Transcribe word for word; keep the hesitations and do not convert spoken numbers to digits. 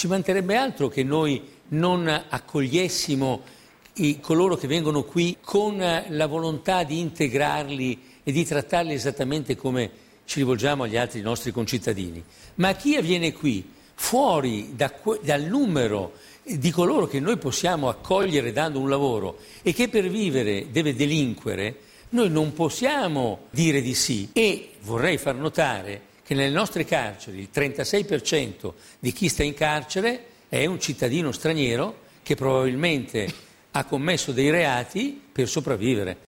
Ci mancherebbe altro che noi non accogliessimo i, coloro che vengono qui con la volontà di integrarli e di trattarli esattamente come ci rivolgiamo agli altri nostri concittadini. Ma chi viene qui fuori da, dal numero di coloro che noi possiamo accogliere dando un lavoro e che per vivere deve delinquere, noi non possiamo dire di sì. E vorrei far notare che nelle nostre carceri il trentasei per cento di chi sta in carcere è un cittadino straniero che probabilmente ha commesso dei reati per sopravvivere.